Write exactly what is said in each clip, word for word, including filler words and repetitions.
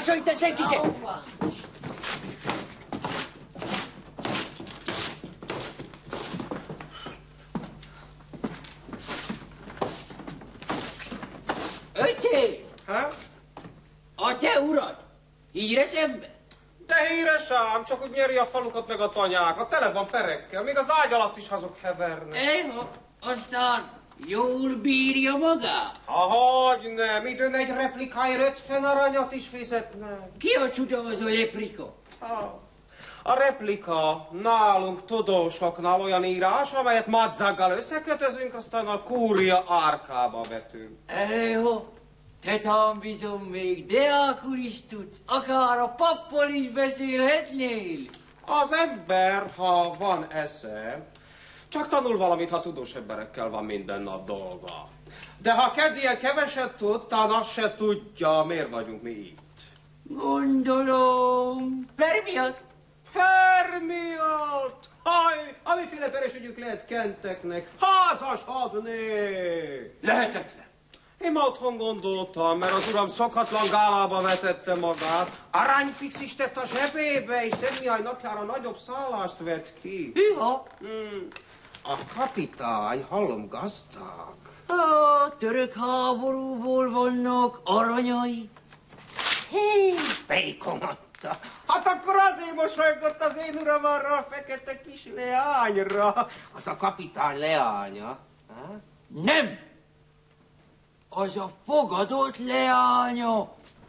lásson itt senki sem! Öcsém! Ha? A te urad! Híres ember? De híres ám, csak úgy nyeri a falukat meg a tanyákat. Tele van perekkel, még az ágy alatt is azok hevernek. Eha, aztán jól bírja magát? Ahogy nem, időn egy replikáért ötven aranyat is fizetnek. Ki a csuda az a replika? A replika nálunk tudósoknál olyan írás, amelyet madzággal összekötözünk, aztán a kúria árkába vetünk. Eha, te tám bizony még deákul is tudsz, akár a pappal is beszélhetnél. Az ember, ha van esze, csak tanul valamit, ha tudós emberekkel van minden nap dolga. De ha kedélye keveset tud, talán azt se tudja, miért vagyunk mi itt. Gondolom. Per miatt? Per miatt? Haj, amiféle peresügyük lehet kenteknek, házasodni! Lehetetlen. Én ma otthon gondoltam, mert az uram szokatlan gálába vetette magát. Aranyfix is tett a zsebébe, és Szentmihály napjára nagyobb szállást vett ki. Hűha? Hmm. A kapitány, hallom, gazdag. A török háborúból vannak aranyai. Hé, fejkomatta. Hát akkor azért mosolygott az én uram arra a fekete kis leányra. Az a kapitány leánya. Ha? Nem! Az a fogadott leánya.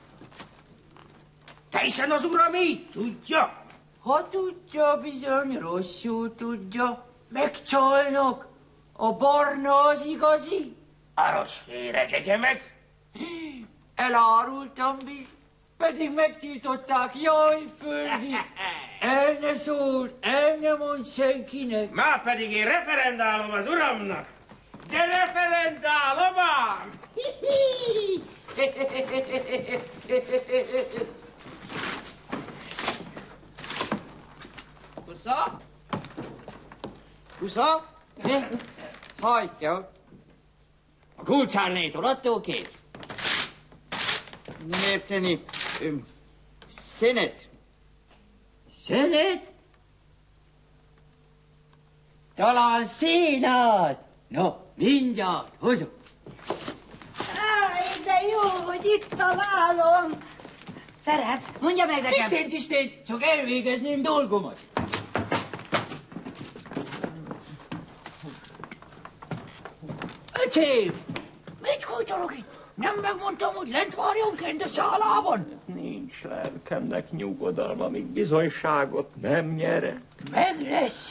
Teljesen az uram így tudja? Ha tudja, bizony rosszul tudja. Megcsalnak. A barna az igazi. Aros féregegye meg. Elárultam biz, pedig megtiltották, jaj, földi. El ne szól, el ne mondj senkinek. Már pedig én referendálom az uramnak. De referendálom ám! Kusza? Kusza? Hajtja. A kulcsárnétól adtól kék? Nem érteni. Öm, Szenet. Szenet? Talán szénát. No, mindjárt hozom. Áj, de jó, hogy itt találom. Ferenc, mondja meg nekem. Tisztén, tisztén, csak elvégezném dolgomat. Öcsém, mit kócsolok itt? Nem megmondtam, hogy lent várjon kent a szálában? Nincs lelkemnek nyugodalma, míg bizonyságot nem nyerek. Meg lesz.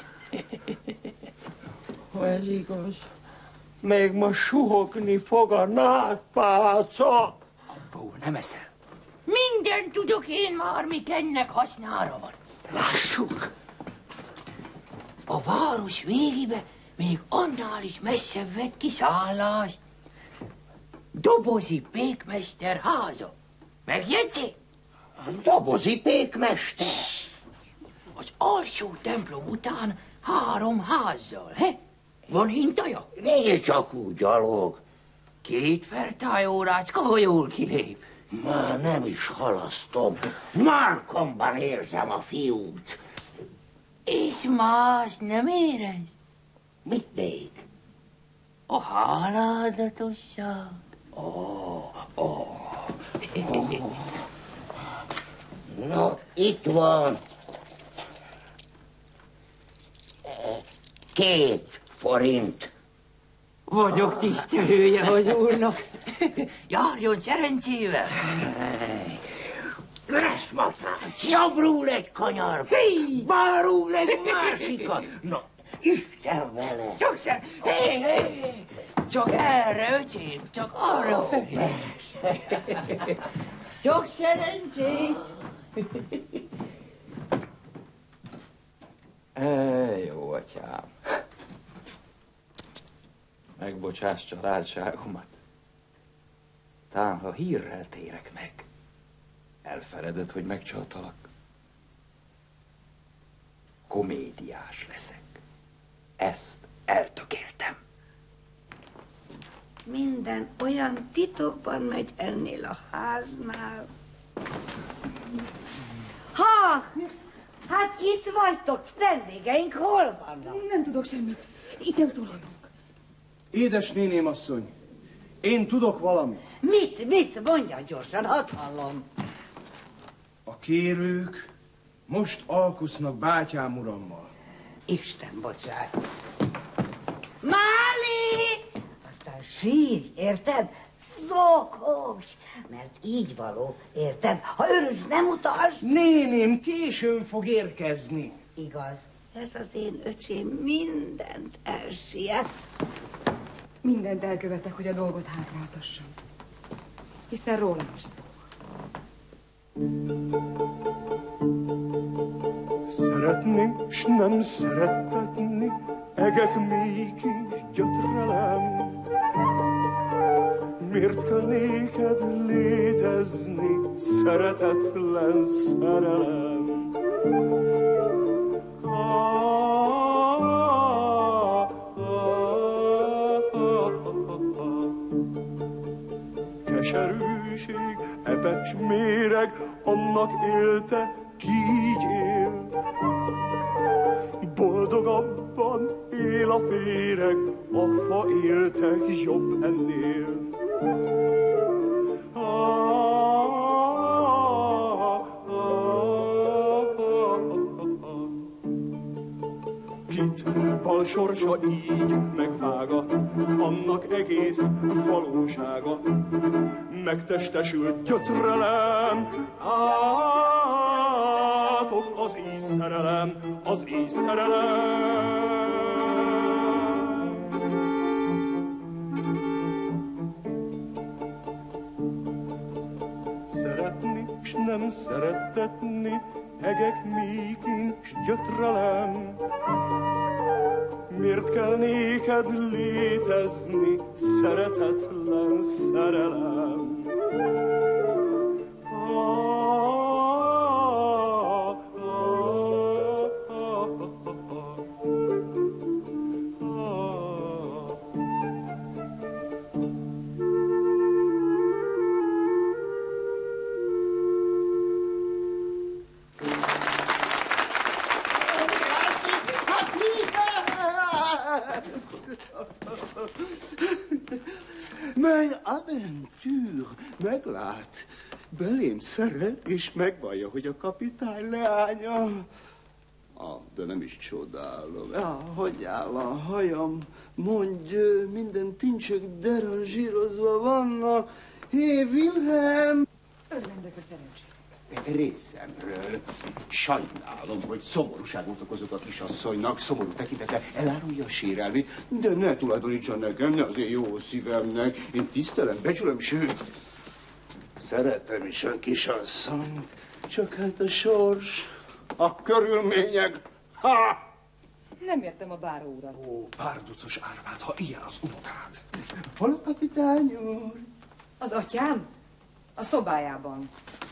Ha ez igaz, még ma suhogni fog a nákpálca. Abból nem eszel. Minden tudok én már, mi ennek hasznára van. Lássuk! A város végébe még annál is messzebb vett ki szállást. Dobozi pékmester háza. Megjegyzi? Dobozi pékmester. Az alsó templom után három házzal, he? Van hintaja? Nézd csak úgy gyalog. Két fertályórácska, ha jól kilép. Már nem is halasztom. Markomban érzem a fiút. És más nem érez? Mit még? A hálázatosság. Ó, oh, ó. Oh. No, itt van. Két forint. Vagyok tisztelője az úrnak. Járjon szerencsével. Lesz matánc, jobbról egy kanyar, balról egy másikat. Na, Isten vele. Csak szer... Hé, hé! Csak erre, öcsém, csak arra felé. Sok szerencsét. E, jó atyám. Megbocsáss családságomat. Tán, ha hírrel térek meg, elfeleded, hogy megcsaltalak. Komédiás leszek. Ezt eltökéltem. Minden olyan titokban megy ennél a háznál. Ach, hát itt vagytok, vendégeink hol vannak? Nem tudok semmit. Itt szólhatunk. Édes néném asszony, én tudok valamit. Mit, mit? Mondja gyorsan, hadd hallom. A kérők most alkusznak bátyám urammal. Isten bocsánat. Máli! Aztán sírj, érted? Zokogj, mert így való, érted? Ha örülsz, nem utasd. Néném későn fog érkezni. Igaz, ez az én öcsém mindent elsiet. Mindent elkövetek, hogy a dolgot hátráltassam. Hiszen rólam is szó. Szeretni, s nem szerettetni, egek mély kis gyötrelem. Miért kell néked létezni, szeretetlen szerelem? Keserűség, epecs méreg, annak élte, ki így él. Boldogabban él a féreg, a fa élte jobb ennél. Kit bal sorsa így megvágat, annak egész valósága. Megtestesült gyötrelem, átok az ízszerelem, az ízszerelem. Szeretni s nem szerettetni, egek mélykin s gyötrelem. Miért kell néked létezni, szeretetlen szerelem? Mely aventűr meglát, belém szeret, és megvallja, hogy a kapitány leánya. Ah, de nem is csodálom. Ah, hogy áll a hajam? Mondj, minden tincsek deranzsírozva vannak. Hé, Wilhelm! Örvendek a szerencsét. Részemről sajnálom, hogy szomorúságot okozok a kisasszonynak, szomorú tekintete elárulja a sérelmét, de ne tulajdonítson nekem, ne az én jó szívemnek. Én tisztelem, becsülöm, sőt, szeretem is a kisasszonyt, csak hát a sors, a körülmények, ha! Nem értem a báró urat. Ó, párducos Árpád, ha ilyen az unokád. Hol a kapitány úr? Az atyám? A szobájában.